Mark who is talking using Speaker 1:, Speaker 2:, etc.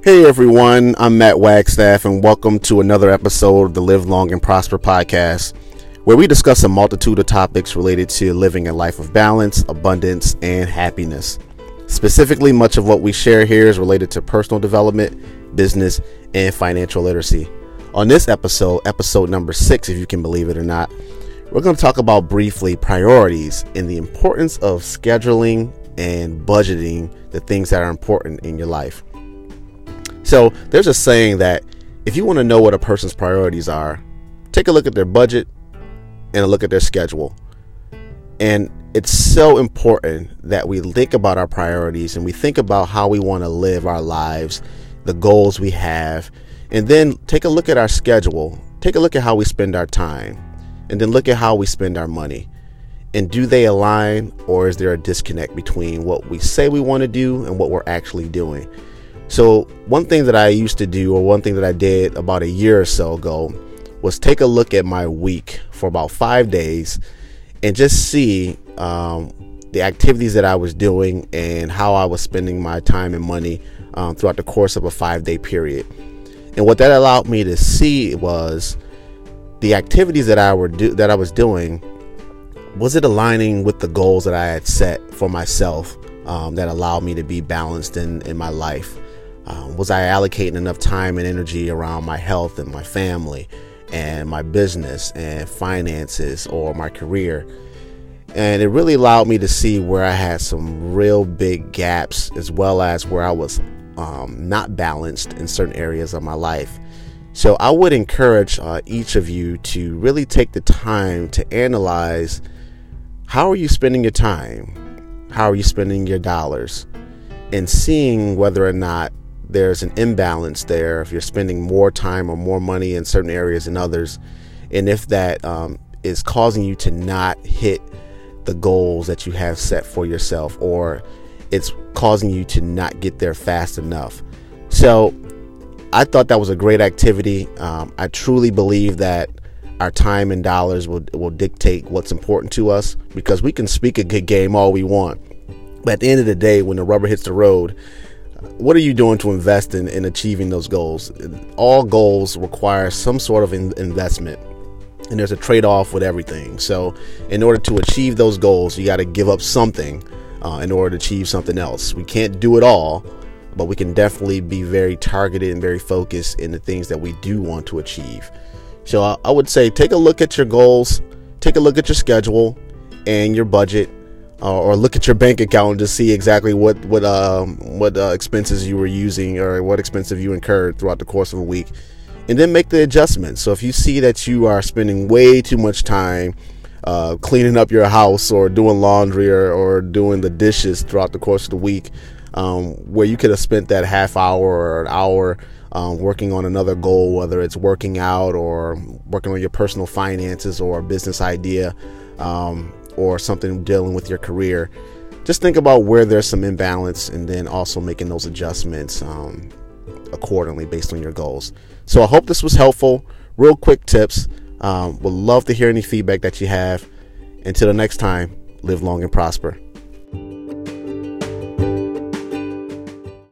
Speaker 1: Hey everyone, I'm Matt Wagstaff, and welcome to another episode of the Live Long and Prosper podcast, where we discuss a multitude of topics related to living a life of balance, abundance, and happiness. Specifically, much of what we share here is related to personal development, business, and financial literacy. On this episode number 6, if you can believe it or not, we're going to talk about briefly priorities and the importance of scheduling and budgeting the things that are important in your life. So there's a saying that if you want to know what a person's priorities are, take a look at their budget and a look at their schedule. And it's so important that we think about our priorities and we think about how we want to live our lives, the goals we have, and then take a look at our schedule, take a look at how we spend our time, and then look at how we spend our money. And do they align, or is there a disconnect between what we say we want to do and what we're actually doing? So one thing that I used to do, or one thing that I did about a year or so ago, was take a look at my week for about 5 days and just see the activities that I was doing and how I was spending my time and money throughout the course of a 5-day period. And what that allowed me to see was the activities that I was doing. Was it aligning with the goals that I had set for myself that allowed me to be balanced in my life? Was I allocating enough time and energy around my health and my family and my business and finances or my career? And it really allowed me to see where I had some real big gaps, as well as where I was not balanced in certain areas of my life. So I would encourage each of you to really take the time to analyze, how are you spending your time? How are you spending your dollars? And seeing whether or not there's an imbalance there, if you're spending more time or more money in certain areas than others, and if that is causing you to not hit the goals that you have set for yourself, or it's causing you to not get there fast enough. So I thought that was a great activity. I truly believe that our time and dollars will dictate what's important to us, because we can speak a good game all we want, but at the end of the day, when the rubber hits the road, what are you doing to invest in achieving those goals? All goals require some sort of investment, and there's a trade-off with everything. So in order to achieve those goals, you got to give up something in order to achieve something else. We can't do it all, but we can definitely be very targeted and very focused in the things that we do want to achieve. So I would say, take a look at your goals, take a look at your schedule and your budget, or look at your bank account to see exactly what expenses you were using, or what expenses you incurred throughout the course of a week, and then make the adjustments. So if you see that you are spending way too much time cleaning up your house, or doing laundry, or doing the dishes throughout the course of the week, where you could have spent that half hour or an hour working on another goal, whether it's working out or working on your personal finances or a business idea, or something dealing with your career, just think about where there's some imbalance, and then also making those adjustments accordingly based on your goals. So I hope this was helpful. Real quick tips. Would love to hear any feedback that you have. Until the next time, live long and prosper.